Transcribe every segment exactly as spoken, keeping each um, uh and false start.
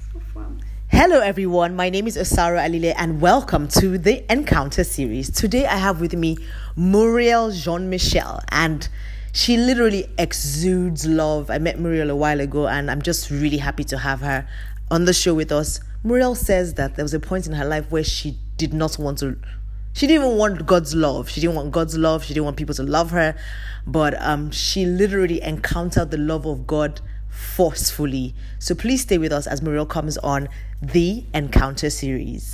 Hello everyone, my name is Osara Alile and welcome to the Encounter series. Today I have with me Muriel Jean-Michel and she literally exudes love. I met Muriel a while ago and I'm just really happy to have her on the show with us. Muriel says that there was a point in her life where she did not want to, she didn't even want God's love. She didn't want God's love. She didn't want people to love her. But um, she literally encountered the love of God forcefully. So please stay with us as Muriel comes on the Encounter series.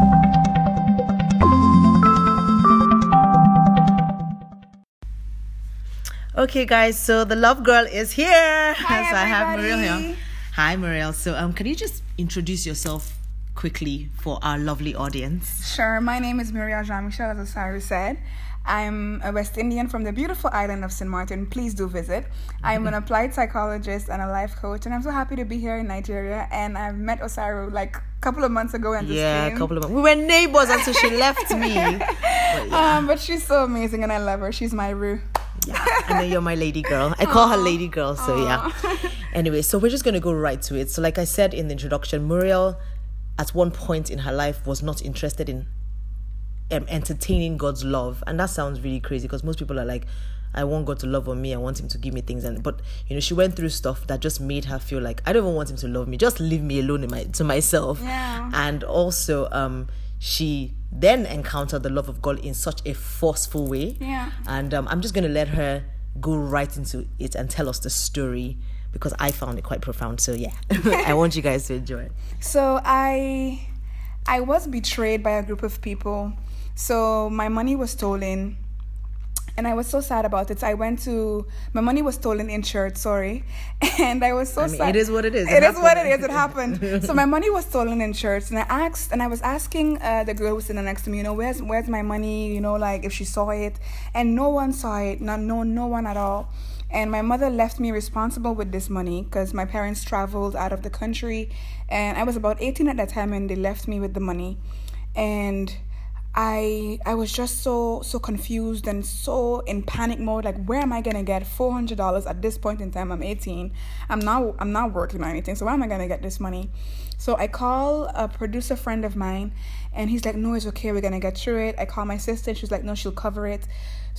Okay, guys, so the love girl is here. Hi, so I have everybody. Muriel here. Hi, Muriel. So um, can you just introduce yourself quickly for our lovely audience? Sure. My name is Muriel Jean-Michel, as Osara said. I'm a West Indian from the beautiful island of Saint Martin. Please do visit. I'm an applied psychologist and a life coach, and I'm so happy to be here in Nigeria. And I've met Osara like a couple of months ago and just Yeah, came. a couple of months. We were neighbors until she left me. But, yeah. Um, but she's so amazing, and I love her. She's my Rue. Yeah, I know you're my lady girl. I call her lady girl, so yeah. Anyway, so we're just going to go right to it. So like I said in the introduction, Muriel, at one point in her life, was not interested in um, entertaining God's love. And that sounds really crazy because most people are like, I want God to love on me. I want him to give me things. And But, you know, she went through stuff that just made her feel like, I don't even want him to love me. Just leave me alone in my, to myself. Yeah. And also, um, she then encountered the love of God in such a forceful way. Yeah. And um, I'm just going to let her go right into it and tell us the story because I found it quite profound. So yeah, I want you guys to enjoy it. So I, I was betrayed by a group of people. So my money was stolen. And I was so sad about it. So I went to, my money was stolen in church, sorry. And I was so I mean, sad. it is what it is. It, It is what it happened. is. It happened. So my money was stolen in church. And I asked, and I was asking uh, the girl who was sitting next to me, you know, where's where's my money? You know, like if she saw it. And no one saw it. No, no, no one at all. And my mother left me responsible with this money because my parents traveled out of the country. And I was about eighteen at that time and they left me with the money. And I I was just so so confused and so in panic mode. Like, where am I gonna get four hundred dollars at this point in time? I'm eighteen. I'm not I'm not working or anything. So where am I gonna get this money? So I call a producer friend of mine, and he's like, "No, it's okay. We're gonna get through it." I call my sister, and she's like, "No, she'll cover it."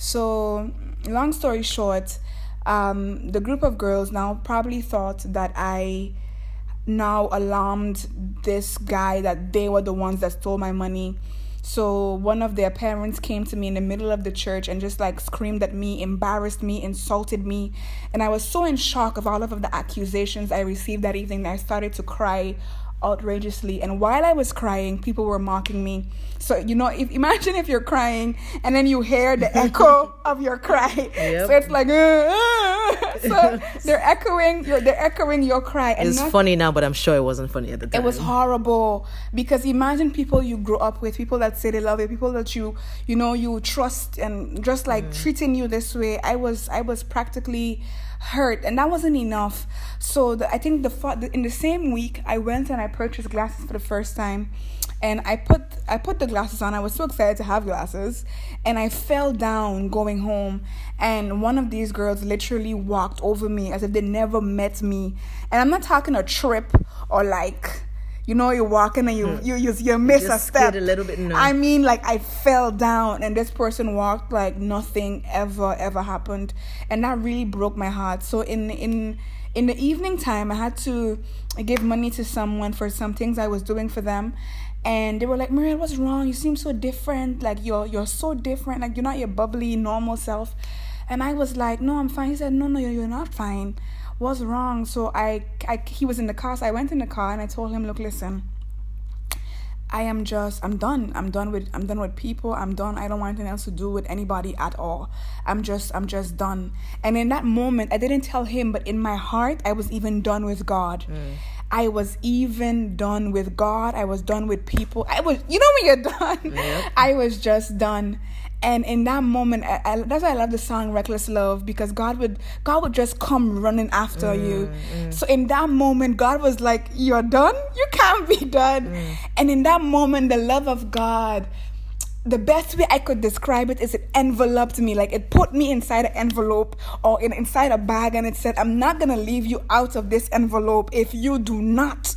So long story short, um, the group of girls now probably thought that I now alarmed this guy that they were the ones that stole my money. So one of their parents came to me in the middle of the church and just like screamed at me, embarrassed me, insulted me. And I was so in shock of all of the accusations I received that evening that I started to cry outrageously. And while I was crying, people were mocking me. So, you know, if imagine if you're crying and then you hear the echo of your cry. Yep. So it's like, uh, uh. So they're echoing your, they're echoing your cry. And It's not- funny now, but I'm sure it wasn't funny at the time. It was horrible because imagine people you grew up with, people that say they love you, people that you, you know, you trust and just like mm. treating you this way. I was, I was practically hurt, and that wasn't enough. So the, I think the in the same week I went and I purchased glasses for the first time, and I put I put the glasses on. I was so excited to have glasses, and I fell down going home, and one of these girls literally walked over me as if they never met me. And I'm not talking a trip or like, you know, you're walking and you you you, you miss Just a step. skid a little bit, no. I mean, like I fell down, and this person walked like nothing ever ever happened, and that really broke my heart. So in in in the evening time, I had to give money to someone for some things I was doing for them, and they were like, "Muriel, what's wrong? You seem so different. Like you're you're so different. Like you're not your bubbly normal self." And I was like, "No, I'm fine." He said, "No, no, you're, you're not fine. What's wrong?" So I, I, he was in the car, so I went in the car and I told him, "Look, listen, I am just, I'm done. I'm done with, I'm done with people. I'm done. I don't want anything else to do with anybody at all. I'm just, I'm just done." And in that moment, I didn't tell him, but in my heart, I was even done with God. Mm. I was even done with God. I was done with people. I was, you know when you're done? Yep. I was just done. And in that moment, I, I, that's why I love the song "Reckless Love," because God would God would just come running after mm, you. Mm. So in that moment, God was like, "You're done? You can't be done." Mm. And in that moment, the love of God, the best way I could describe it is it enveloped me. Like it put me inside an envelope or in, inside a bag, and it said, "I'm not going to leave you out of this envelope if you do not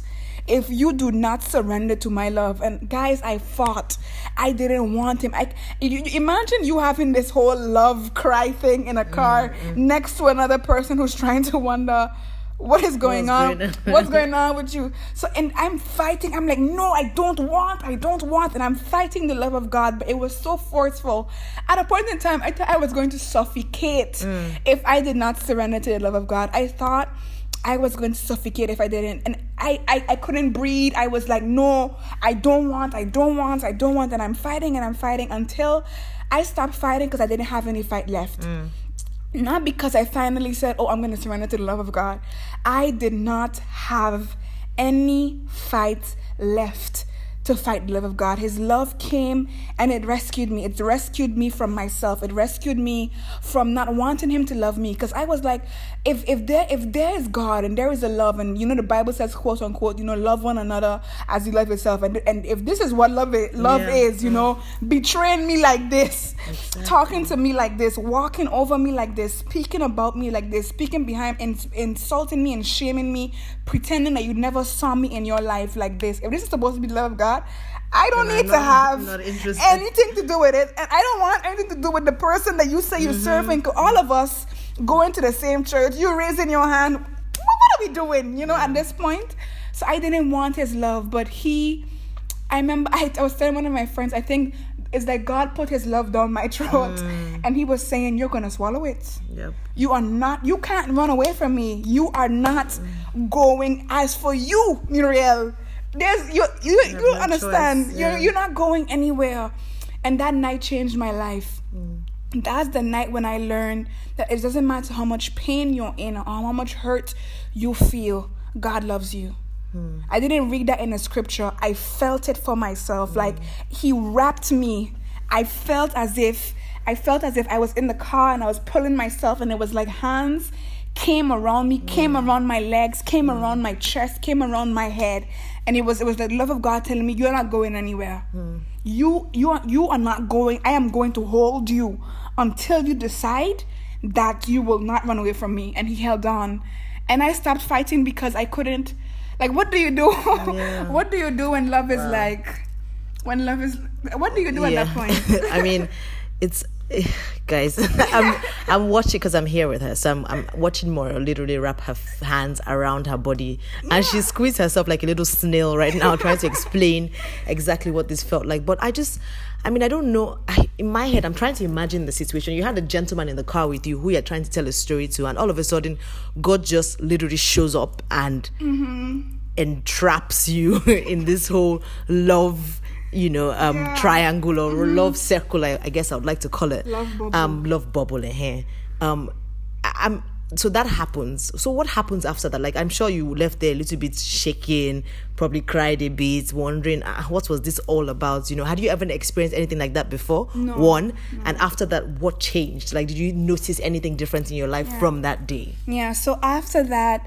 if you do not surrender to my love. And guys, I fought. I didn't want him. I you, you imagine you having this whole love cry thing in a car mm-hmm. next to another person who's trying to wonder what is going what's on, going what's going on with you. So, and I'm fighting. I'm like, no, I don't want, I don't want. And I'm fighting the love of God, but it was so forceful. At a point in time, I thought I was going to suffocate mm. if I did not surrender to the love of God. I thought I was going to suffocate if I didn't. And I, I, I couldn't breathe. I was like, no, I don't want, I don't want, I don't want. And I'm fighting and I'm fighting until I stopped fighting because I didn't have any fight left. Mm. Not because I finally said, oh, I'm going to surrender to the love of God. I did not have any fight left to fight the love of God. His love came and it rescued me. It rescued me from myself. It rescued me from not wanting him to love me. Because I was like, if if there if there is God and there is a love, and you know the Bible says, quote unquote, you know, love one another as you love yourself. And and if this is what love is, love yeah. is, you know, betraying me like this, exactly. talking to me like this, walking over me like this, speaking about me like this, speaking behind, ins- insulting me and shaming me, pretending that you never saw me in your life like this. If this is supposed to be the love of God, I don't and need not, to have anything to do with it. And I don't want anything to do with the person that you say you're mm-hmm. serving. All of us going to the same church, you raising your hand. What, what are we doing, you know, yeah. at this point? So I didn't want his love. But he, I remember, I, I was telling one of my friends, I think it's like God put his love down my throat. Mm. And he was saying, you're going to swallow it. Yep. You are not, you can't run away from me. You are not mm. going. As for you, Muriel, There's you you you, you no understand yeah. you're you're not going anywhere. And that night changed my life. Mm. That's the night when I learned that it doesn't matter how much pain you're in or how much hurt you feel, God loves you. Mm. I didn't read that in the scripture. I felt it for myself. Mm. Like he wrapped me. I felt as if I felt as if I was in the car and I was pulling myself, and it was like hands came around me, mm. came around my legs, came mm. around my chest, came around my head. And it was it was the love of God telling me, you're not going anywhere. Hmm. You you are you are not going. I am going to hold you until you decide that you will not run away from me. And he held on. And I stopped fighting because I couldn't. Like, what do you do? Yeah. What do you do when love is wow. like when love is what do you do yeah. at that point? I mean, it's guys, I'm I'm watching because I'm here with her, so I'm I'm watching Muriel literally wrap her f- hands around her body, yeah. and she squeezed herself like a little snail right now, trying to explain exactly what this felt like. But I just, I mean, I don't know. I, in my head, I'm trying to imagine the situation. You had a gentleman in the car with you who you're trying to tell a story to, and all of a sudden, God just literally shows up and mm-hmm. entraps you in this whole love. You know, um, yeah. triangle or mm-hmm. love circle, I, I guess I would like to call it. Love bubble. Um, love bubble in here. Um, I, I'm so that happens. So what happens after that? Like, I'm sure you left there a little bit shaking, probably cried a bit, wondering ah, what was this all about? You know, had you ever experienced anything like that before? No. One, no. and after that, what changed? Like, did you notice anything different in your life yeah. from that day? Yeah. So after that,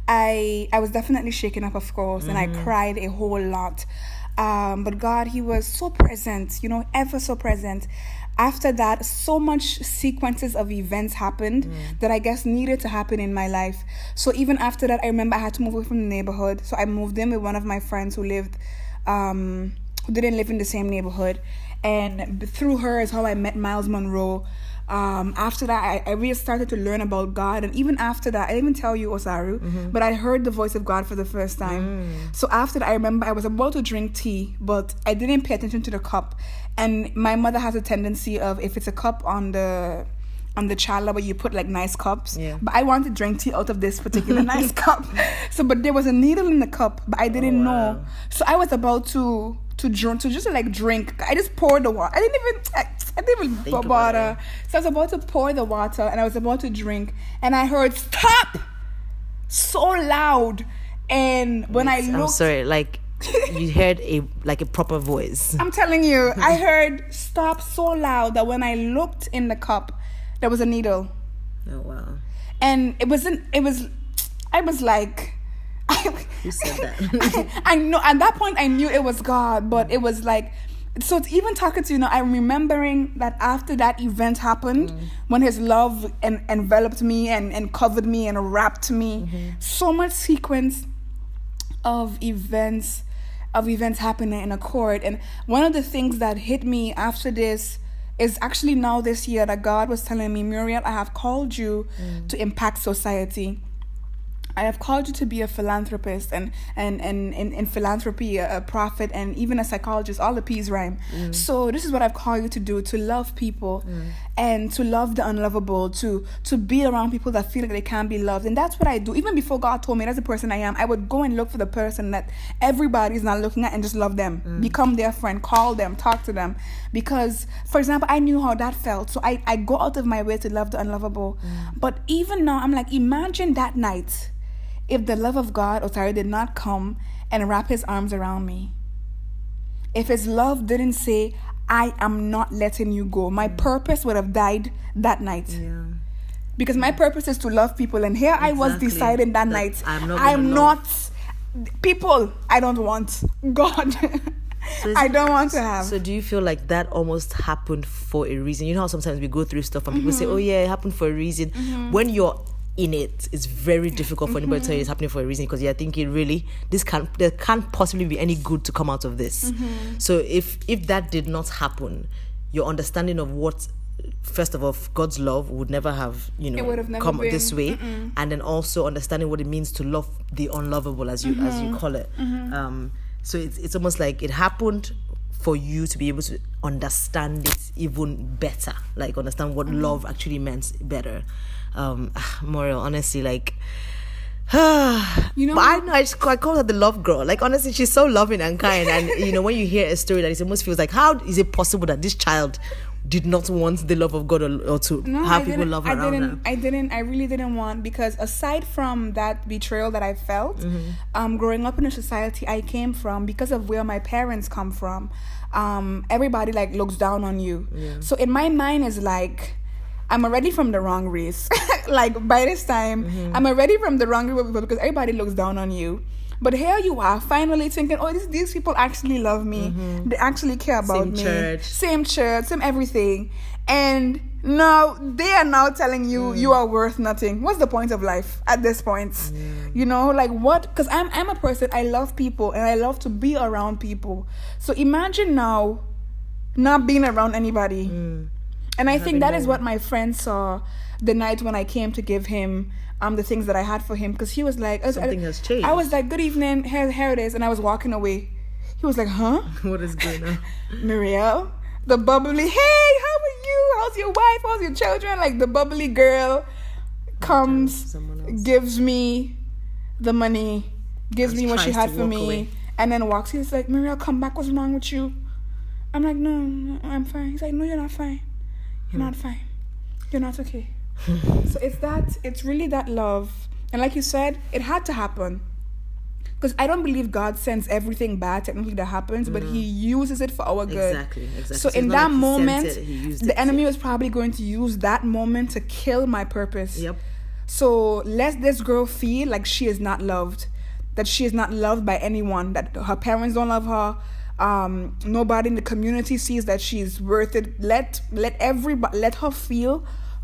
I I was definitely shaken up, of course, mm-hmm. and I cried a whole lot. Um, but God, he was so present, you know, ever so present. After that, so much sequences of events happened mm. that I guess needed to happen in my life. So even after that, I remember I had to move away from the neighborhood. So I moved in with one of my friends who lived, um, who didn't live in the same neighborhood. And through her is how I met Miles Monroe. Um, after that, I, I really started to learn about God. And even after that, I didn't even tell you, Osaru, mm-hmm. but I heard the voice of God for the first time. Mm. So after that, I remember I was about to drink tea, but I didn't pay attention to the cup. And my mother has a tendency of, if it's a cup on the on the chala where you put like nice cups, yeah. but I wanted to drink tea out of this particular nice cup. So, but there was a needle in the cup, but I didn't oh, wow. know. So I was about to to drink, to just like drink. I just poured the water. I didn't even. I, I didn't even Think pour water. So I was about to pour the water and I was about to drink, and I heard stop so loud. And when Wait, I looked, I'm sorry, like you heard a like a proper voice. I'm telling you, I heard stop so loud that when I looked in the cup, there was a needle. Oh wow! And it wasn't. It was. I was like. You said that. I, I know. At that point, I knew it was God, but it was like. So even talking to you now, I'm remembering that after that event happened, mm. when his love en- enveloped me and, and covered me and wrapped me, mm-hmm. so much sequence of events of events happening in a court. And one of the things that hit me after this is actually now this year that God was telling me, Muriel, I have called you mm. to impact society. I have called you to be a philanthropist and and, and in, in philanthropy, a, a prophet, and even a psychologist. All the P's rhyme. Mm. So this is what I've called you to do, to love people mm. and to love the unlovable, to to be around people that feel like they can't be loved. And that's what I do. Even before God told me that's the person I am, I would go and look for the person that everybody's not looking at and just love them. Mm. Become their friend, call them, talk to them. Because, for example, I knew how that felt. So I, I go out of my way to love the unlovable. Mm. But even now, I'm like, imagine that night if the love of God, or sorry, did not come and wrap his arms around me. If his love didn't say, I am not letting you go, my mm. purpose would have died that night. Yeah. Because my purpose is to love people. And here exactly. I was deciding that, that night, I'm not, I'm not people I don't want. God, so I don't want to have. So do you feel like that almost happened for a reason? You know how sometimes we go through stuff and mm-hmm. people say, oh yeah, it happened for a reason. Mm-hmm. When you're in it, it's very difficult for mm-hmm. anybody to tell you it's happening for a reason, because you're thinking, really, this can't there can't possibly be any good to come out of this. Mm-hmm. So if if that did not happen, your understanding of what, first of all, God's love would never have, you know, have never come been. this way. Mm-mm. And then also understanding what it means to love the unlovable, as you mm-hmm. as you call it. Mm-hmm. Um, so it's it's almost like it happened for you to be able to understand it even better, like understand what mm-hmm. love actually meant better. Um, Muriel, honestly, like, you know, but I know I, just, I call her the love girl. Like, honestly, she's so loving and kind. And you know, when you hear a story that it almost feels like, how is it possible that this child did not want the love of God, or, or to no, have I people love her I around didn't, her? I didn't. I really didn't want, because aside from that betrayal that I felt, mm-hmm. um, growing up in a society I came from, because of where my parents come from, um, everybody like looks down on you. Yeah. So in my mind is like, I'm already from the wrong race. Like, by this time, mm-hmm. I'm already from the wrong group of people, because everybody looks down on you. But here you are, finally thinking, oh, these, these people actually love me. Mm-hmm. They actually care about same me. Church. Same church, same everything. And now they are now telling you mm. you are worth nothing. What's the point of life at this point? Mm. You know, like what? Because I'm, I'm a person, I love people and I love to be around people. So imagine now not being around anybody. Mm. And I think that is what my friend saw the night when I came to give him um the things that I had for him. Because he was like... Something I, has changed. I was like, good evening, here, here it is. And I was walking away. He was like, huh? What is going on? Muriel, the bubbly, hey, how are you? How's your wife? How's your children? Like, the bubbly girl comes, gives me the money, gives me what she had for me, away. And then walks. He's like, Muriel, come back. What's wrong with you? I'm like, no, no, I'm fine. He's like, no, you're not fine. You're not fine. You're not okay. So it's that, it's really that love. And like you said, it had to happen. Because I don't believe God sends everything bad technically that happens, mm. but he uses it for our good. Exactly, exactly. So, so in that like moment, it, the enemy was probably going to use that moment to kill my purpose. Yep. So let this girl feel like she is not loved. That she is not loved by anyone. That her parents don't love her. Um, nobody in the community sees that she's worth it. Let let everybody let her feel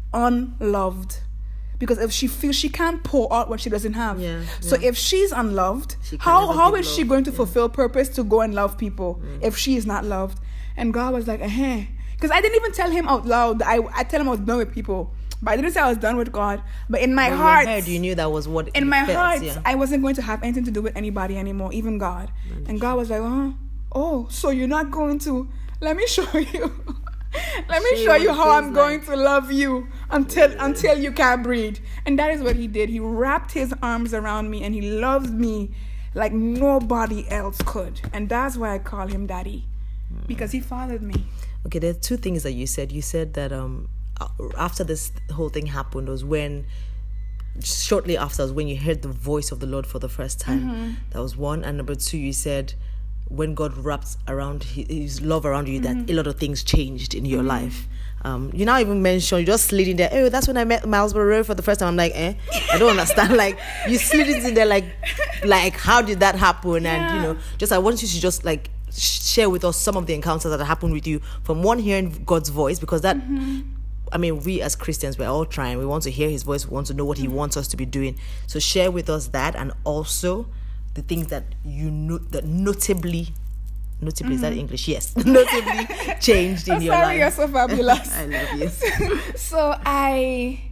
unloved, because if she feels she can't pour out what she doesn't have, yeah, so yeah. if she's unloved, she how how is love. she going to yeah. fulfill purpose to go and love people mm. if she is not loved? And God was like, eh, because I didn't even tell him out loud. I I tell him I was done with people, but I didn't say I was done with God. But in my but heart, in your head, you knew that was what in my felt, heart yeah. I wasn't going to have anything to do with anybody anymore, even God. Mm. And God was like, huh? Oh, so you're not going to, let me show you. Let me show you how I'm going like. to love you until yeah. until you can't breathe. And that is what he did. He wrapped his arms around me and he loved me like nobody else could. And that's why I call him Daddy, mm. because he fathered me. Okay, there are two things that you said. You said that um after this whole thing happened was when, shortly after was when you heard the voice of the Lord for the first time. Mm-hmm. That was one. And number two, you said when God wrapped around his love around you, mm-hmm. that a lot of things changed in your mm-hmm. life. Um, you now even mentioned, you just slid in there, oh, that's when I met Miles Monroe for the first time. I'm like, eh, I don't understand. Like, you slid it in there, like, like, how did that happen? Yeah. And, you know, just, I want you to just, like, share with us some of the encounters that happened with you, from one, hearing God's voice, because that, mm-hmm. I mean, we as Christians, we're all trying. We want to hear his voice. We want to know what he wants us to be doing. So share with us that, and also the things that you know that notably notably mm-hmm. is that English? Yes. Notably changed in oh, your sorry, life. You're so fabulous. I love you. So I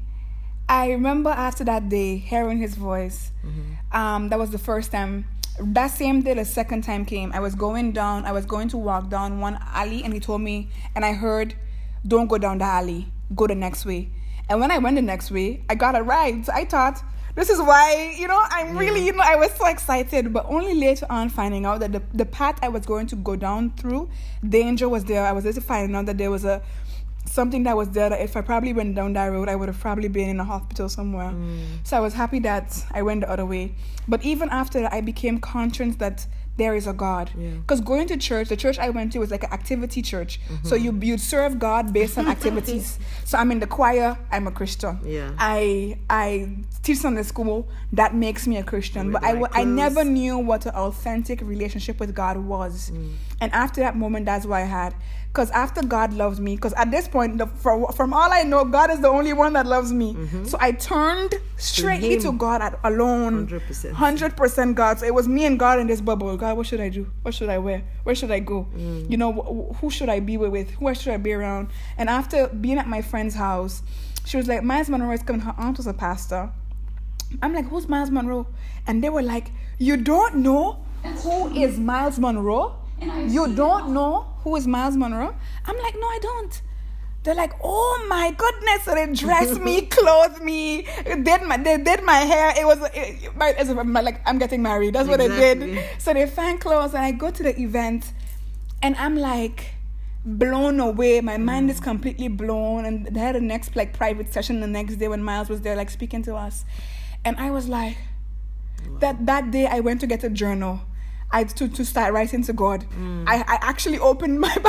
I remember after that day hearing his voice. Mm-hmm. Um, that was the first time. That same day, the second time came. I was going down. I was going to walk down one alley, and he told me, and I heard, "Don't go down the alley. Go the next way." And when I went the next way, I got a ride. So I thought, this is why, you know, I'm really, you know, I was so excited. But only later on finding out that the, the path I was going to go down through, danger was there. I was later finding out that there was a something that was there that if I probably went down that road, I would have probably been in a hospital somewhere. Mm. So I was happy that I went the other way. But even after that, I became conscious that there is a God. Because yeah. going to church, the church I went to was like an activity church. Mm-hmm. So you you'd serve God based on activities. So I'm in the choir, I'm a Christian. Yeah. I I teach Sunday school, that makes me a Christian. But I, I, I never knew what an authentic relationship with God was. Mm. And after that moment, that's what I had. Because after God loves me, because at this point, the, from, from all I know, God is the only one that loves me. Mm-hmm. So I turned straightly to, to God at, alone. one hundred percent. one hundred percent God. So it was me and God in this bubble. God, what should I do? What should I wear? Where should I go? Mm. You know, wh- who should I be with? Who should I be around? And after being at my friend's house, she was like, Miles Monroe is coming. Her aunt was a pastor. I'm like, who's Miles Monroe? And they were like, you don't know who is Miles Monroe? You don't know who is Miles Monroe? I'm like, no, I don't. They're like, oh my goodness. So they dressed me, clothed me, did my, they did my hair. It was, it, my, it's like, I'm getting married. That's exactly what they did. So they found clothes and I go to the event and I'm like blown away. My mind is completely blown. And they had a next like private session the next day when Miles was there like speaking to us. And I was like, wow. that, that day I went to get a journal. I to, to start writing to God. Mm. I, I actually opened my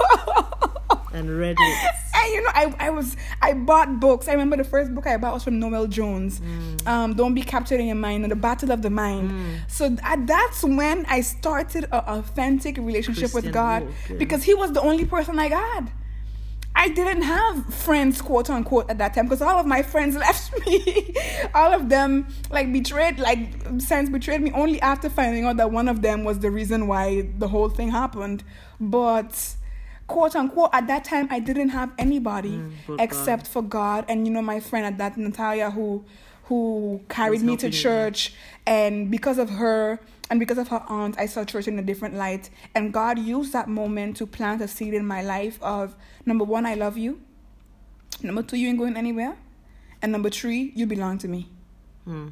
Bible and read it. And you know, I, I was I bought books. I remember the first book I bought was from Noel Jones. Mm. Um, Don't Be Captured in Your Mind, or The Battle of the Mind. Mm. So th- that's when I started an authentic relationship Christian with God, walk, yeah. because He was the only person I got. I didn't have friends, quote unquote, at that time, because all of my friends left me. All of them, like, betrayed, like, since betrayed me only after finding out that one of them was the reason why the whole thing happened. But, quote unquote, at that time, I didn't have anybody mm, except God. for God. And, you know, my friend at that, Natalia, who who carried me to church. You. And because of her and because of her aunt, I saw church in a different light. And God used that moment to plant a seed in my life of, number one, I love you. Number two, you ain't going anywhere. And number three, you belong to me. Hmm.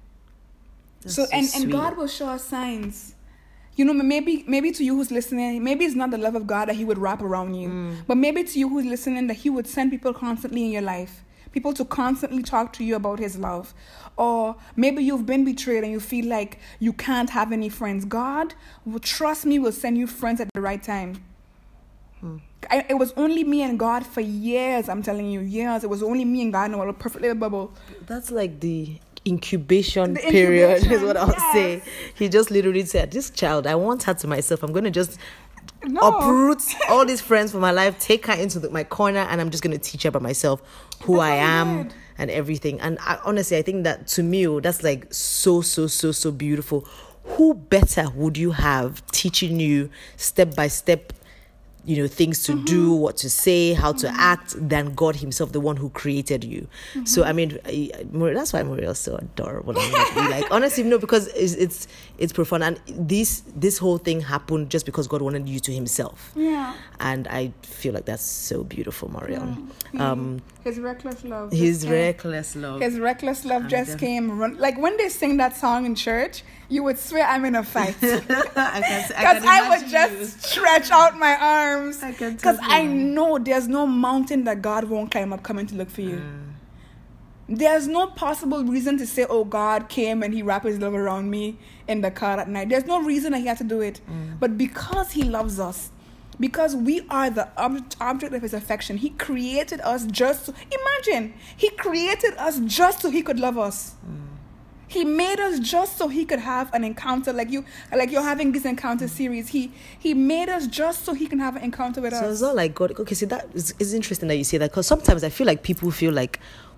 So, so and, and God will show us signs. You know, maybe maybe to you who's listening, maybe it's not the love of God that He would wrap around you. Mm. But maybe to you who's listening, that He would send people constantly in your life. People to constantly talk to you about His love. Or maybe you've been betrayed and you feel like you can't have any friends. God, will, trust me, will send you friends at the right time. Hmm. I, it was only me and God for years, I'm telling you, years. It was only me and God in a perfect little bubble. That's like the incubation, the incubation period, is what I'll yes. say. He just literally said, this child, I want her to myself. I'm going to just... No. uproot all these friends from my life, take her into the, my corner, and I'm just going to teach her by myself who that's I am and everything. And I, honestly, I think that to me, that's like so, so, so, so beautiful. Who better would you have teaching you step by step, you know, things to mm-hmm. do, what to say, how to mm-hmm. act, than God Himself, the one who created you. Mm-hmm. So, I mean, that's why Muriel's so adorable. Like, honestly, no, because it's, it's it's profound. And this this whole thing happened just because God wanted you to Himself. Yeah. And I feel like that's so beautiful, Muriel. Yeah. Um, his reckless love. His reckless love. His reckless love I'm just def- came. Run- like, when they sing that song in church, you would swear I'm in a fight. Because I, I, I would just you. stretch out my arms. Because I, I know there's no mountain that God won't climb up coming to look for you. Mm. There's no possible reason to say, oh, God came and He wrapped His love around me in the car at night. There's no reason that He had to do it. Mm. But because He loves us, because we are the ob- object of His affection, He created us just to... Imagine, He created us just so He could love us. Mm. He made us just so He could have an encounter like you, like you're having this encounter series. He He made us just so He can have an encounter with so us. So it's not like God. Okay, see, that is, it's interesting that you say that, because sometimes I feel like people feel like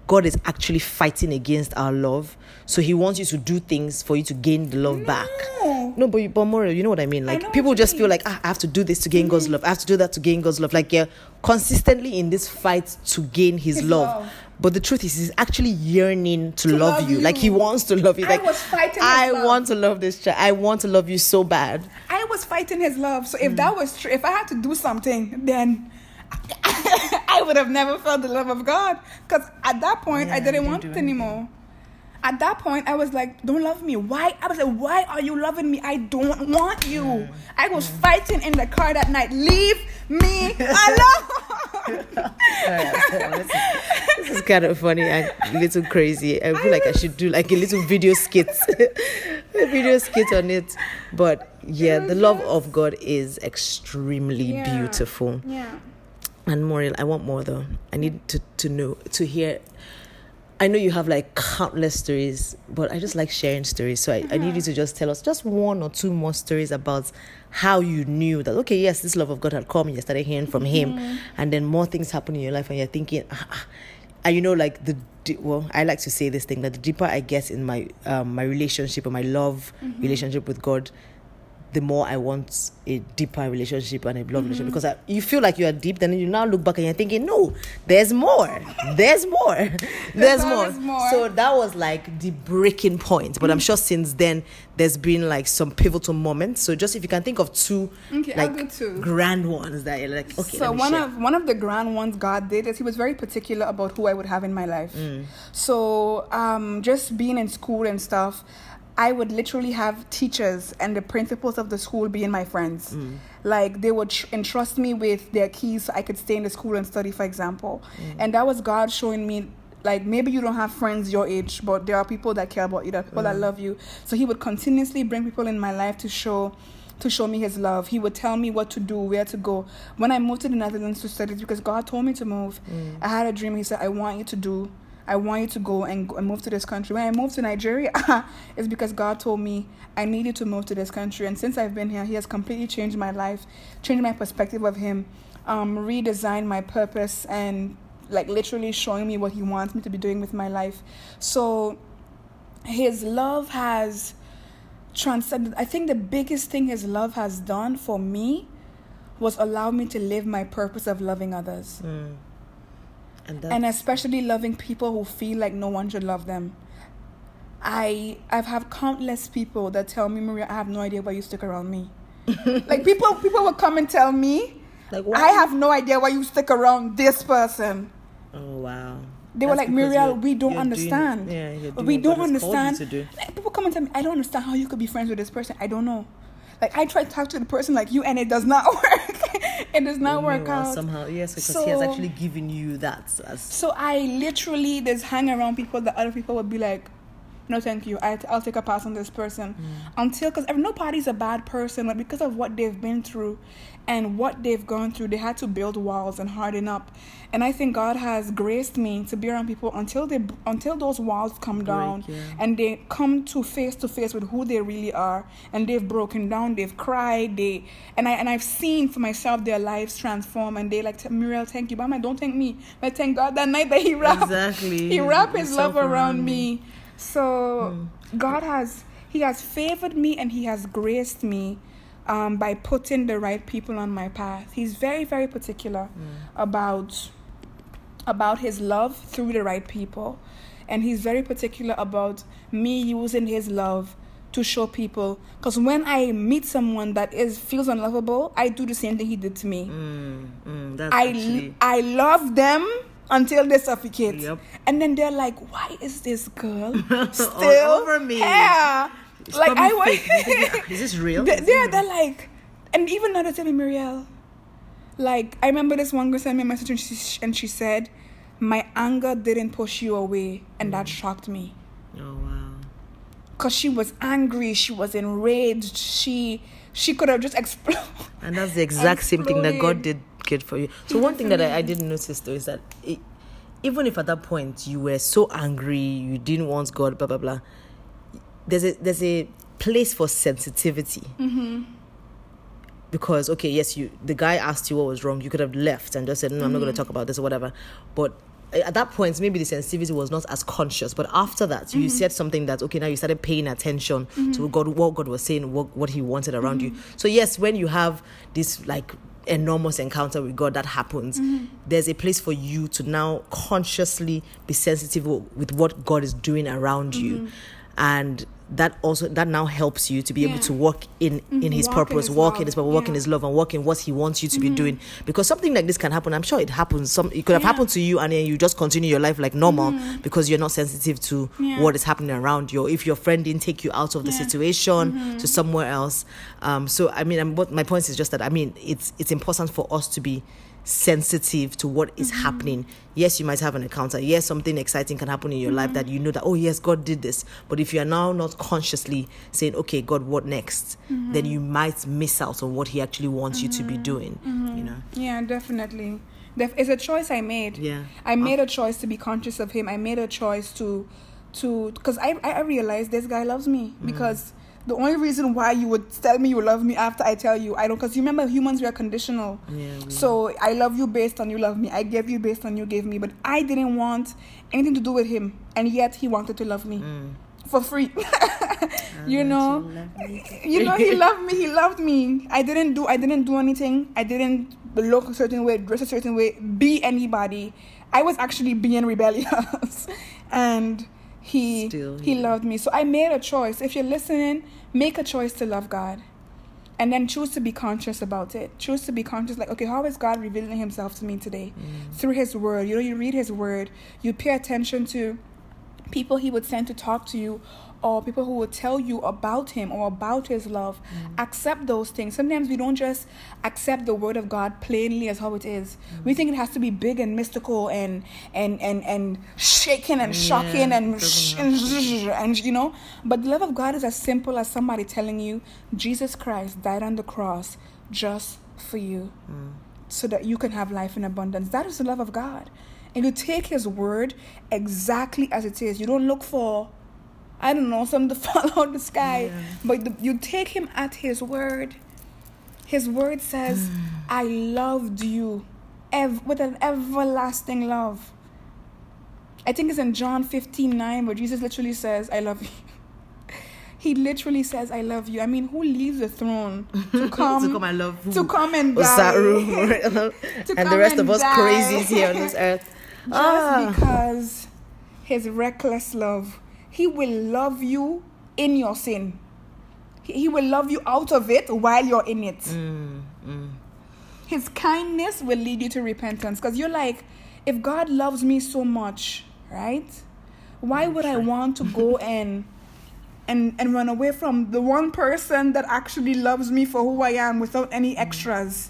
God is actually fighting against our love. So he wants you to do things for you to gain the love No. back. No, but, but more, you know what I mean? Like, know people what you just feel mean. like, ah, I have to do this to gain God's love. I have to do that to gain God's love. Like, you're consistently in this fight to gain his, His love. love. But the truth is, he's actually yearning to, To love, love you. you. Like, he wants to love you. I Like, was fighting his I love. want to love this child. I want to love you so bad. I was fighting his love. So if that was true, if I had to do something, then I would have never felt the love of God. Because at that point, Yeah, I you didn't didn't want do it anymore. At that point, I was like, don't love me. Why? I was like, why are you loving me? I don't want you. I was fighting in the car that night. Leave me alone. this, is, this is kind of funny and a little crazy. I feel like I should do like a little video skit, a video skit on it. But yeah, the love of God is extremely Yeah. beautiful. Yeah. And Muriel, I want more though. I need to to know to hear. I know you have like countless stories, but I just like sharing stories. So I, I need you to just tell us just one or two more stories about how you knew that, okay, yes, this love of God had come. You started hearing from him. And then more things happen in your life and you're thinking, ah, ah. And you know, like the, di- well, I like to say this thing, that the deeper I get in my um, my relationship or my love relationship with God, the more I want a deeper relationship and a love relationship, because I, you feel like you are deep, then you now look back and you're thinking, no, there's more, there's more, there's more. always more. So that was like the breaking point. But I'm sure since then there's been like some pivotal moments. So just if you can think of two, Okay, I'll like do two. grand ones that you're like, okay. So let me one share. of one of the grand ones God did is he was very particular about who I would have in my life. Mm. So um, just being in school and stuff, I would literally have teachers and the principals of the school being my friends. Mm. Like they would tr- entrust me with their keys so I could stay in the school and study, for example. And that was God showing me, like, maybe you don't have friends your age, but there are people that care about you, there are people that love you. So he would continuously bring people in my life to show to show me his love. He would tell me what to do, where to go. When I moved to the Netherlands to study, because God told me to move, I had a dream. He said, I want you to do I want you to go and, and move to this country. When I moved to Nigeria, it's because God told me I needed to move to this country. And since I've been here, he has completely changed my life, changed my perspective of him, um, redesigned my purpose, and like literally showing me what he wants me to be doing with my life. So his love has transcended. I think the biggest thing his love has done for me was allow me to live my purpose of loving others. Mm. And, And especially loving people who feel like no one should love them. I I've had countless people that tell me, Maria, I have no idea why you stick around me. Like people people would come and tell me, like, why? I have no idea why you stick around this person. Oh wow. They were That's like, because Muriel, you're- we don't you're doing- understand. yeah, you're doing we what don't God has called you understand. to do. Like, people come and tell me, I don't understand how you could be friends with this person. I don't know. Like I try to talk to the person like you, and it does not work. It does not Oh, work well, out. somehow. Yes, because he has So- actually given you that. As, So I literally just hang around people that other people would be like, no, thank you. I, I'll take a pass on this person. Until, because nobody's a bad person, but because of what they've been through and what they've gone through, they had to build walls and harden up. And I think God has graced me to be around people until they until those walls come down yeah. and they come to face to face with who they really are, and they've broken down, they've cried, they and I and I've seen for myself their lives transform, and they like, Muriel, thank you, but man, don't thank me. But thank God that night that He wrapped Exactly. He wrapped His Yourself love around around me. So God has He has favored me and He has graced me um, by putting the right people on my path. He's very, very particular about about His love through the right people, and He's very particular about me using His love to show people. Because when I meet someone that is feels unlovable, I do the same thing He did to me. Mm, mm, that's I actually, I love them until they suffocate. Yep. And then they're like, why is this girl still all over me. Yeah. It's Like probably I was fake. Is this- is this real? They, Is this they're, real? they're like, and even now they tell me, Muriel, like, I remember this one girl sent me a message and she, and she said, my anger didn't push you away, and that shocked me. Oh wow. Because she was angry, she was enraged, she she could have just exploded. And that's the exact same thing that God Exploded. did good for you. So one thing that I, I didn't notice though is that it, even if at that point you were so angry, you didn't want God, blah blah blah. There's a there's a place for sensitivity. Mm-hmm. Because okay, yes, you the guy asked you what was wrong. You could have left and just said, no, I'm not going to talk about this or whatever. But at that point, maybe the sensitivity was not as conscious, but after that, mm-hmm. you said something that, okay, now you started paying attention mm-hmm. to God, what God was saying, what, what he wanted around mm-hmm. you. So yes, when you have this like enormous encounter with God that happens, mm-hmm. there's a place for you to now consciously be sensitive with what God is doing around mm-hmm. you. And that also that now helps you to be yeah. able to walk in mm-hmm. in his walk purpose, in his walk love. in his purpose, walk yeah. in his love, and walk in what he wants you to mm-hmm. be doing. Because something like this can happen. I'm sure it happens. Some it could have yeah. happened to you, and then you just continue your life like normal mm-hmm. because you're not sensitive to yeah. what is happening around you. Or if your friend didn't take you out of the yeah. situation mm-hmm. to somewhere else. Um. So I mean, I'm, what my point is just that I mean, it's it's important for us to be sensitive to what is mm-hmm. happening. Yes, you might have an encounter. Yes, something exciting can happen in your mm-hmm. life that you know that, oh yes, God did this. But if you are now not consciously saying, okay, God, what next? Mm-hmm. Then you might miss out on what he actually wants mm-hmm. you to be doing. Mm-hmm. You know? Yeah, definitely. Def- it's a choice I made. Yeah. I made a choice to be conscious of him. I made a choice to, to, because I, I realized this guy loves me mm-hmm. because the only reason why you would tell me you love me after I tell you, I don't, because you remember humans, we are conditional. Yeah, we so I love you based on you love me. I gave you based on you gave me. But I didn't want anything to do with him. And yet he wanted to love me mm. for free. you know, you know, he loved me. He loved me. I didn't do, I didn't do anything. I didn't look a certain way, dress a certain way, be anybody. I was actually being rebellious. and He Still, he yeah. loved me. So I made a choice. If you're listening, make a choice to love God. And then choose to be conscious about it. Choose to be conscious, like, okay, how is God revealing himself to me today? Mm. Through his word. You know, you read his word. You pay attention to people he would send to talk to you, or people who will tell you about him or about his love. Mm. Accept those things. Sometimes we don't just accept the word of God plainly as how it is. Mm. We think it has to be big and mystical and and and, and shaking and yeah, shocking and sh- and, and you know. But the love of God is as simple as somebody telling you Jesus Christ died on the cross just for you mm. so that you can have life in abundance. That is the love of God. And you take his word exactly as it is. You don't look for, I don't know, something to fall out the sky. Yeah. But the, you take him at his word. His word says, I loved you ev- with an everlasting love. I think it's in John fifteen nine where Jesus literally says, I love you. He literally says, I love you. I mean, who leaves the throne to come, to come and love who? To come and die. and the rest of us die. Crazies here on this earth. Just ah. because his reckless love. He will love you in your sin. He, he will love you out of it while you're in it. Mm, mm. His kindness will lead you to repentance. Because you're like, if God loves me so much, right? Why would I want to go and, and, and run away from the one person that actually loves me for who I am without any extras?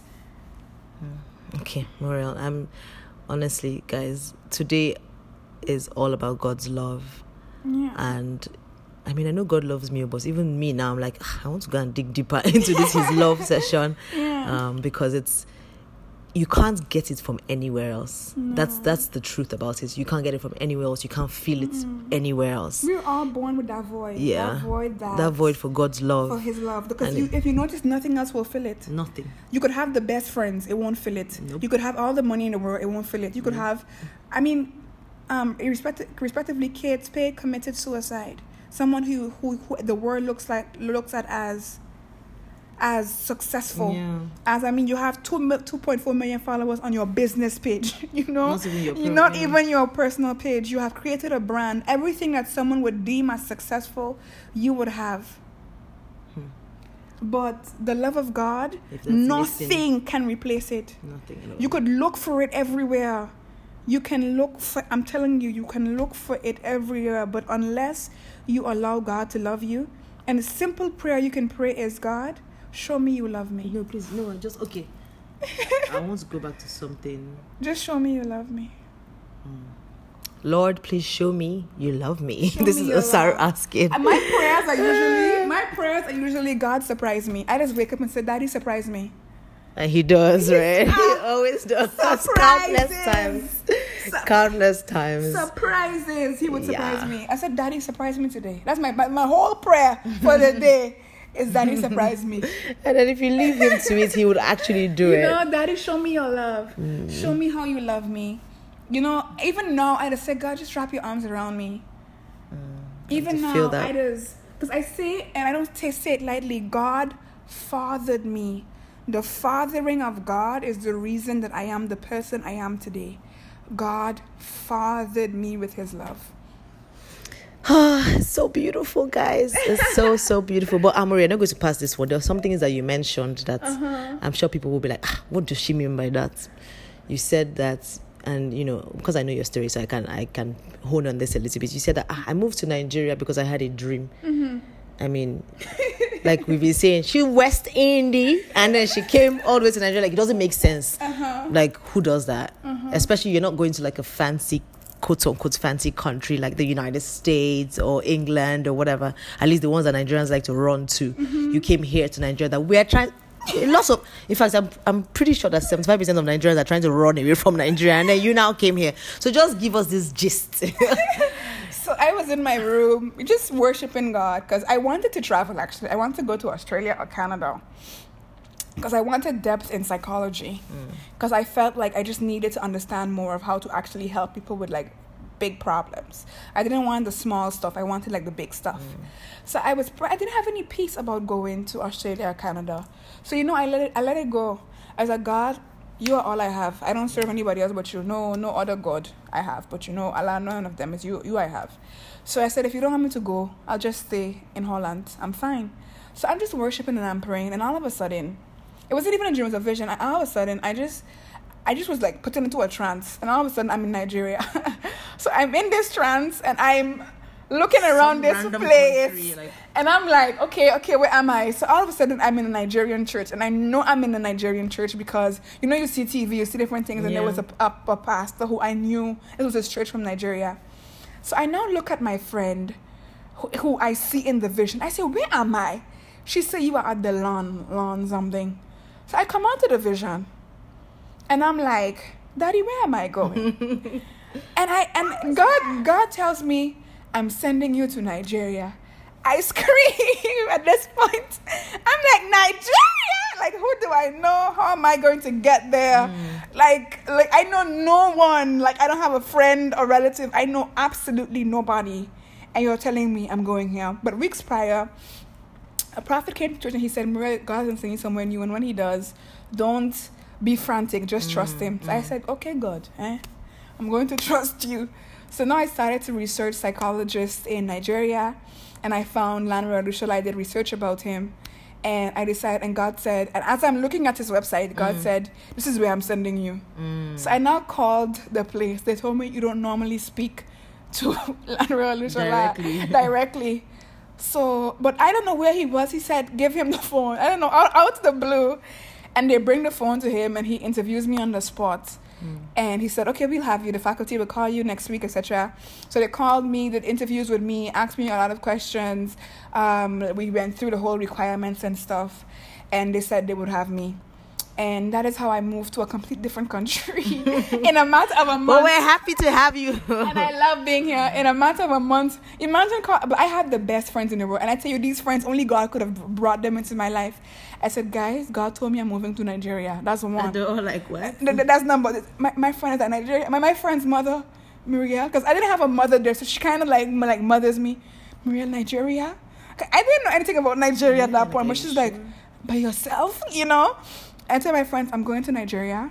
Okay, Muriel, I'm... Honestly, guys, today is all about God's love. Yeah. And I mean, I know God loves me, but even me now, I'm like, I want to go and dig deeper into this his love session. Yeah. Um, because it's, you can't get it from anywhere else. No. That's that's the truth about it. You can't get it from anywhere else. You can't feel it mm. anywhere else. We're all born with that void. Yeah. That void that. That void for God's love. For his love. Because you, if you notice, nothing else will fill it. Nothing. You could have the best friends. It won't fill it. Nope. You could have all the money in the world. It won't fill it. You could nope. have, I mean, um, irrespective, respectively, Kate Spade committed suicide. Someone who, who, who the world looks like looks at as as successful. Yeah. As I mean, you have two two point four million followers on your business page. You know, not even your, pro- not yeah. even your personal page. You have created a brand. Everything that someone would deem as successful, you would have. Hmm. But the love of God, nothing missing. Can replace it. Nothing at all. You could look for it everywhere. You can look for, I'm telling you, you can look for it everywhere. But unless you allow God to love you, and a simple prayer you can pray is, God, show me you love me. No, please, no, just, okay. I want to go back to something. Just show me you love me. Hmm. Lord, please show me you love me. Show this me is Osaro asking. And my prayers are usually, my prayers are usually, God surprise me. I just wake up and say, Daddy, surprise me. And he does, right? He always does. Surprises. Countless times. Sur- Countless times. Surprises. He would surprise Yeah. me. I said, Daddy, surprise me today. That's my, my, my whole prayer for the day. Is Daddy surprise me. And then if you leave him to it, he would actually do you it. You know, Daddy, show me your love. Mm. Show me how you love me. you know, even now, I just say, God, just wrap your arms around me. Mm, even now, I just, because I say, and I don't say, say it lightly, God fathered me. The fathering of God is the reason that I am the person I am today. God fathered me with his love. Ah, it's so beautiful, guys. It's so, so beautiful. But Amory, I'm not going to pass this one. There are some things that you mentioned that uh-huh. I'm sure people will be like, ah, what does she mean by that? You said that, and you know, because I know your story, so I can I can hone on this a little bit. You said that ah, I moved to Nigeria because I had a dream. Mm-hmm. I mean, like we've been saying, she West Indie, and then she came all the way to Nigeria. Like, it doesn't make sense. Uh-huh. Like, who does that? Uh-huh. Especially, you're not going to like a fancy, quote-unquote fancy country like the United States or England or whatever. At least the ones that Nigerians like to run to. Mm-hmm. You came here to Nigeria that we are trying... Lots of... In fact, I'm, I'm pretty sure that seventy-five percent of Nigerians are trying to run away from Nigeria, and then you now came here. So just give us this gist. So I was in my room just worshiping God because I wanted to travel, actually. I wanted to go to Australia or Canada because I wanted depth in psychology, because mm. I felt like I just needed to understand more of how to actually help people with like big problems. I didn't want the small stuff. I wanted like the big stuff. Mm. So I was I didn't have any peace about going to Australia or Canada. So, you know, I let it I let it go. I was like, God, you are all I have. I don't serve anybody else but you. No, no other God I have. But you know, Allah, none of them is you. You I have. So I said, if you don't want me to go, I'll just stay in Holland. I'm fine. So I'm just worshiping and I'm praying. And all of a sudden, it wasn't even a dream, it was a vision. And all of a sudden, I just, I just was like put into a trance. And all of a sudden, I'm in Nigeria. So I'm in this trance and I'm looking around Some this place. Country, like... And I'm like, okay, okay, where am I? So all of a sudden, I'm in a Nigerian church. And I know I'm in a Nigerian church because, you know, you see T V, you see different things. And yeah. There was a, a, a pastor who I knew, it was his church from Nigeria. So I now look at my friend who, who I see in the vision. I say, where am I? She said, you are at the lawn, lawn something. So I come out to the vision. And I'm like, Daddy, where am I going? and I and God God tells me, I'm sending you to Nigeria. I scream at this point. I'm like, Nigeria? Like, who do I know? How am I going to get there? Mm. Like, like I know no one. Like, I don't have a friend or relative. I know absolutely nobody. And you're telling me I'm going here. But weeks prior, a prophet came to church and he said, Maria, God is sending you somewhere new. And when he does, don't be frantic. Just mm. trust him. So mm. I said, okay, God. Eh? I'm going to trust you. So now I started to research psychologists in Nigeria. And I found Lanre Olusola. I did research about him. And I decided, and God said, and as I'm looking at his website, God mm. said, this is where I'm sending you. Mm. So I now called the place. They told me you don't normally speak to Lanre Olusola directly. directly. So, but I don't know where he was. He said, give him the phone. I don't know, out, out of the blue. And they bring the phone to him and he interviews me on the spot. Mm. And he said, okay, we'll have you. The faculty will call you next week, et cetera. So they called me, did interviews with me, asked me a lot of questions. Um, we went through the whole requirements and stuff. And they said they would have me. And that is how I moved to a complete different country in a matter of a month. But we're happy to have you. And I love being here. In a matter of a month. Imagine, but I had the best friends in the world. And I tell you, these friends, only God could have brought them into my life. I said, guys, God told me I'm moving to Nigeria. That's one. And they're all like, what? That's number. My, my friend is at Nigeria. My, my friend's mother, Maria, because I didn't have a mother there. So she kind of like, like mothers me. Maria, Nigeria? I didn't know anything about Nigeria yeah, at that point. But she's sure. like, by yourself, you know? I tell my friends, I'm going to Nigeria.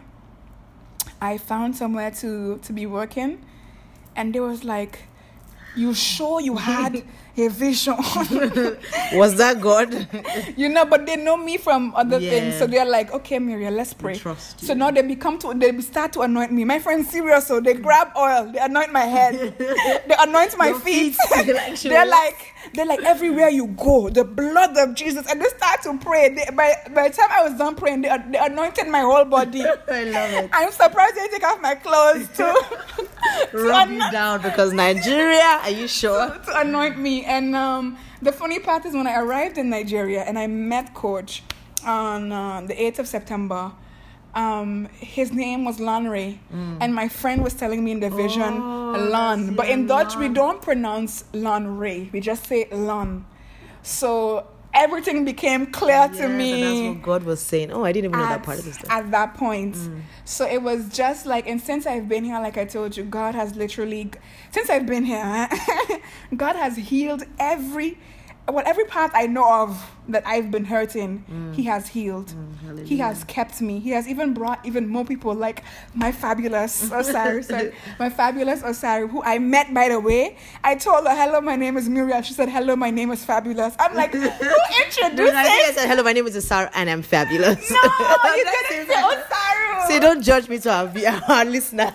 I found somewhere to, to be working. And they was like, you sure you had a vision? Was that God? You know, but they know me from other yeah. things. So they're like, okay, Miriam, let's pray. Trust you. So now they become to, they start to anoint me. My friend's serious, so they grab oil. They anoint my head. They anoint my Your feet. feet. Like, they're like, they're like, everywhere you go, the blood of Jesus. And they start to pray. They, by, by the time I was done praying, they, they anointed my whole body. I love it. I'm surprised they take off my clothes too. Rub you down because Nigeria, are you sure? To, to anoint me. And um, the funny part is when I arrived in Nigeria and I met Coach on uh, the eighth of September, um, his name was Lanre. Mm. And my friend was telling me in the vision, oh, Lan. But in Dutch, Lan. We don't pronounce Lanre. We just say Lan. So everything became clear yes, to me. And that's what God was saying. Oh, I didn't even know at, that part of the story. At that point. Mm. So it was just like, and since I've been here, like I told you, God has literally, since I've been here, God has healed every, well, every part I know of that I've been hurting, mm. He has healed. Mm, he has kept me. He has even brought even more people like my fabulous Osari, sorry, my fabulous Osari, who I met, by the way. I told her, hello, my name is Muriel. She said, hello, my name is Fabulous. I'm like, who introduced I think I said, hello, my name is Osari and I'm fabulous. No, you didn't say Osari. See, don't judge me to our, our listeners.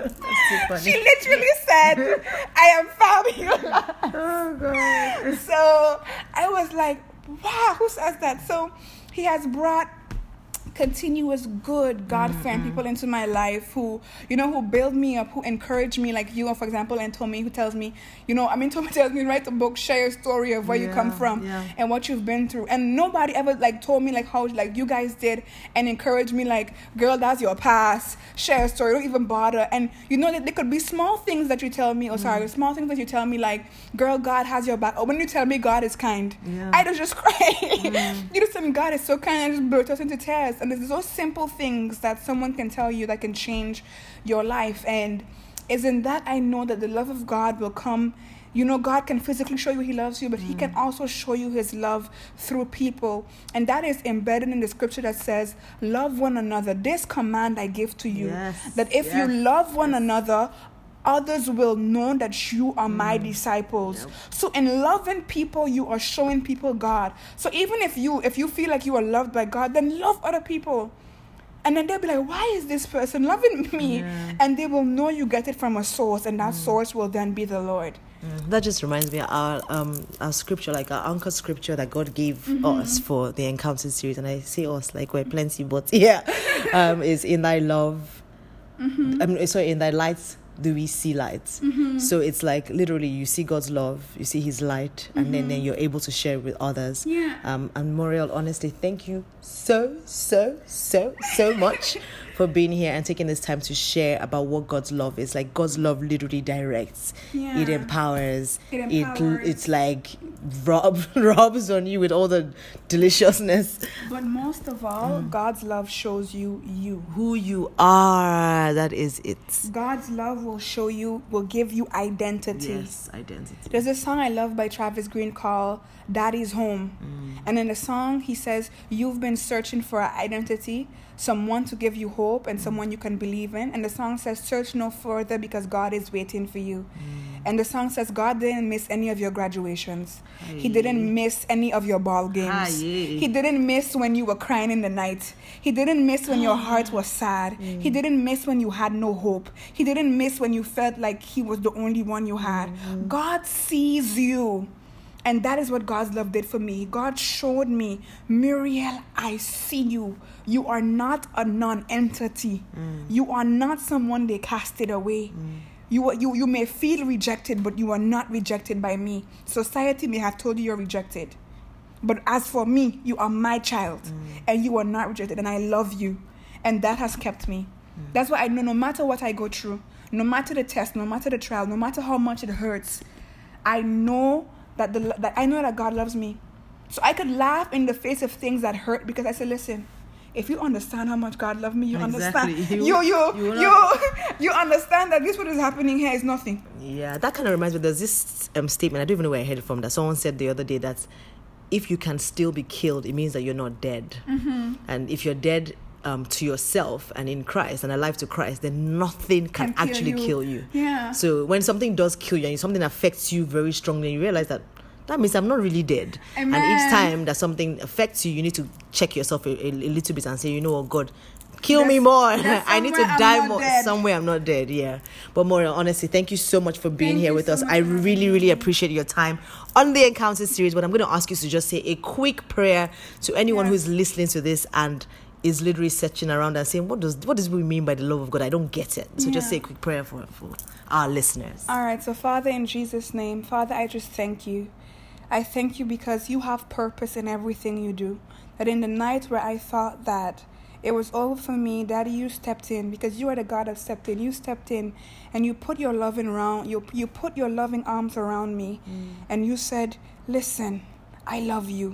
She literally said, I am fabulous. Oh, God. So I was like, wow, who says that? So he has brought continuous good God-fearing mm-hmm. people into my life who, you know, who build me up, who encourage me, like you, for example, and Tommy, who tells me, you know, I mean, Tommy tells me, write a book, share your story of where yeah, you come from yeah. and what you've been through. And nobody ever, like, told me, like, how, like, you guys did and encouraged me, like, girl, that's your past, share a story, don't even bother. And, you know, there could be small things that you tell me, oh, sorry, mm. small things that you tell me, like, girl, God has your back. Or when you tell me God is kind, yeah. I don't just cry. Mm. You just tell me God is so kind and just burst us into tears. And there's those simple things that someone can tell you that can change your life. And it's in that I know that the love of God will come. You know, God can physically show you He loves you, but mm. He can also show you His love through people. And that is embedded in the scripture that says, love one another. This command I give to you, yes. that if yes. you love one yes. another, others will know that you are my mm. disciples. Yep. So in loving people, you are showing people God. So even if you if you feel like you are loved by God, then love other people. And then they'll be like, why is this person loving me? Yeah. And they will know you get it from a source, and that mm. source will then be the Lord. Mm. That just reminds me of our um our scripture, like our anchor scripture that God gave mm-hmm. us for the Encounter series. And I say us like we're plenty, but yeah, um, is in thy love. Mm-hmm. Um, sorry, in thy lights do we see lights. Mm-hmm. So it's like literally you see God's love, you see His light, and mm-hmm. then, then you're able to share it with others. Yeah. Um, and Muriel, honestly, thank you so, so, so, so much for being here and taking this time to share about what God's love is. Like God's love literally directs, yeah. it empowers, it, empowers. it it's like rub, rubs on you with all the deliciousness. But most of all, mm. God's love shows you you. Who you are, that is it. God's love will show you, will give you identity. Yes, identity. There's a song I love by Travis Green called Daddy's Home. Mm. And in the song, he says, you've been searching for an identity, someone to give you hope and someone you can believe in. And the song says, search no further because God is waiting for you. Mm. And the song says, God didn't miss any of your graduations. Aye. He didn't miss any of your ball games. Aye. He didn't miss when you were crying in the night. He didn't miss when your heart was sad. Mm. He didn't miss when you had no hope. He didn't miss when you felt like He was the only one you had. Mm. God sees you. And that is what God's love did for me. God showed me, Muriel, I see you. You are not a non-entity. Mm. You are not someone they casted away. Mm. You, you, you may feel rejected, but you are not rejected by me. Society may have told you you're rejected. But as for me, you are my child. Mm. And you are not rejected. And I love you. And that has kept me. Mm. That's why I know no matter what I go through, no matter the test, no matter the trial, no matter how much it hurts, I know that the that I know that God loves me. So I could laugh in the face of things that hurt because I said, listen, if you understand how much God loved me, you exactly. understand. You you you you, you, you understand that this what is happening here is nothing. Yeah, that kind of reminds me. There's this um, statement, I don't even know where I heard it from, that someone said the other day that if you can still be killed, it means that you're not dead. Mm-hmm. And if you're dead um, to yourself and in Christ and alive to Christ, then nothing can, can actually kill you. kill you. Yeah. So when something does kill you and something affects you very strongly, you realize that that means I'm not really dead. Amen. And each time that something affects you, you need to check yourself a, a, a little bit and say, you know what, God, kill me more. I need to die more. Dead. Somewhere I'm not dead, yeah. But Muriel, honestly, thank you so much for being thank here with so us. I really, really appreciate your time on the Encounter series. But I'm going to ask you to just say a quick prayer to anyone yeah. who's listening to this and is literally searching around and saying, what does what does we mean by the love of God? I don't get it. So yeah. just say a quick prayer for, for our listeners. All right. So Father, in Jesus' name, Father, I just thank you. I thank you because you have purpose in everything you do. That in the night where I thought that it was over for me, Daddy, you stepped in because you are the God that stepped in. You stepped in and you put your loving around, you, you put your loving arms around me. Mm. And you said, listen, I love you.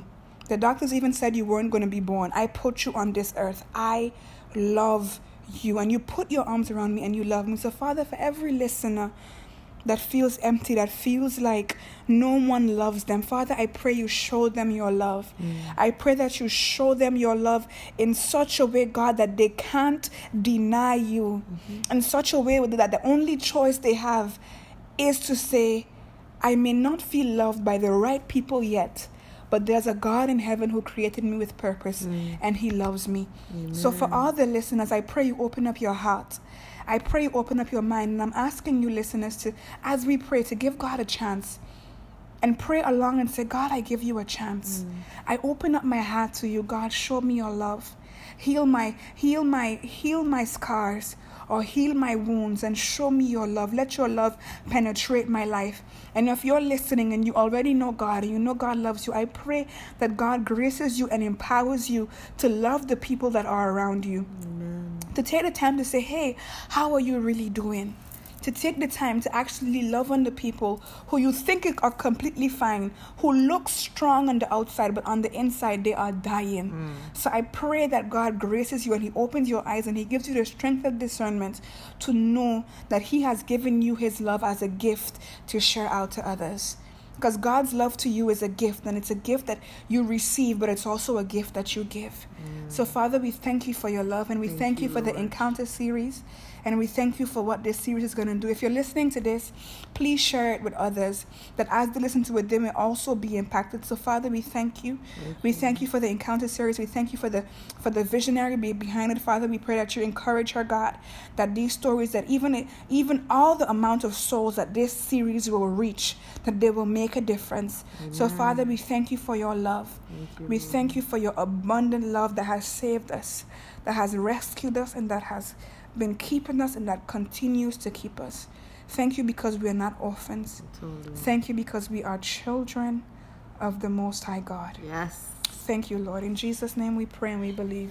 The doctors even said you weren't going to be born. I put you on this earth. I love you. And you put your arms around me and you love me. So, Father, for every listener that feels empty, that feels like no one loves them, Father, I pray you show them your love. Mm. I pray that you show them your love in such a way, God, that they can't deny you. Mm-hmm. In such a way that the only choice they have is to say, I may not feel loved by the right people yet, but there's a God in heaven who created me with purpose, mm. and he loves me. Amen. So for all the listeners, I pray you open up your heart. I pray you open up your mind. And I'm asking you listeners to, as we pray, to give God a chance. And pray along and say, God, I give you a chance. Mm. I open up my heart to you. God, show me your love. Heal my, heal my, heal my scars. Or heal my wounds and show me your love. Let your love penetrate my life. And if you're listening and you already know God and you know God loves you, I pray that God graces you and empowers you to love the people that are around you. Amen. To take the time to say, hey, how are you really doing? To take the time to actually love on the people who you think are completely fine, who look strong on the outside, but on the inside they are dying. Mm. So I pray that God graces you and he opens your eyes and he gives you the strength of discernment to know that he has given you his love as a gift to share out to others. Because God's love to you is a gift, and it's a gift that you receive, but it's also a gift that you give. Mm. So, Father, we thank you for your love, and we thank, thank you, you for Lord. the Encounter series, and we thank you for what this series is going to do. If you're listening to this, please share it with others, that as they listen to it, they may also be impacted. So, Father, we thank you. Thank we you. thank you for the Encounter series. We thank you for the for the visionary behind it. Father, we pray that you encourage her, God, that these stories, that even, even all the amount of souls that this series will reach, that they will make a difference. Amen. So, Father, we thank you for your love. Thank you, we Lord. thank you for your abundant love that has saved us, that has rescued us, and that has been keeping us, and that continues to keep us. Thank you because we are not orphans. Totally. Thank you because we are children of the Most High God. Yes. Thank you, Lord. In Jesus' name we pray and we believe.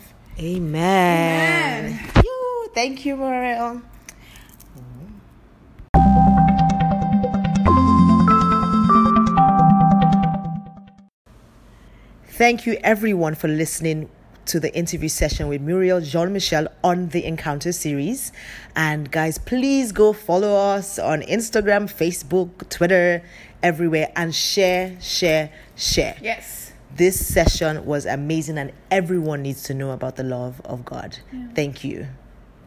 Amen. Amen. You. Thank you, Muriel. Thank you, everyone, for listening to the interview session with Muriel Jean-Michel on the Encounter series. And guys, please go follow us on Instagram, Facebook, Twitter, everywhere, and share, share, share. Yes. This session was amazing, and everyone needs to know about the love of God. Yeah. Thank you.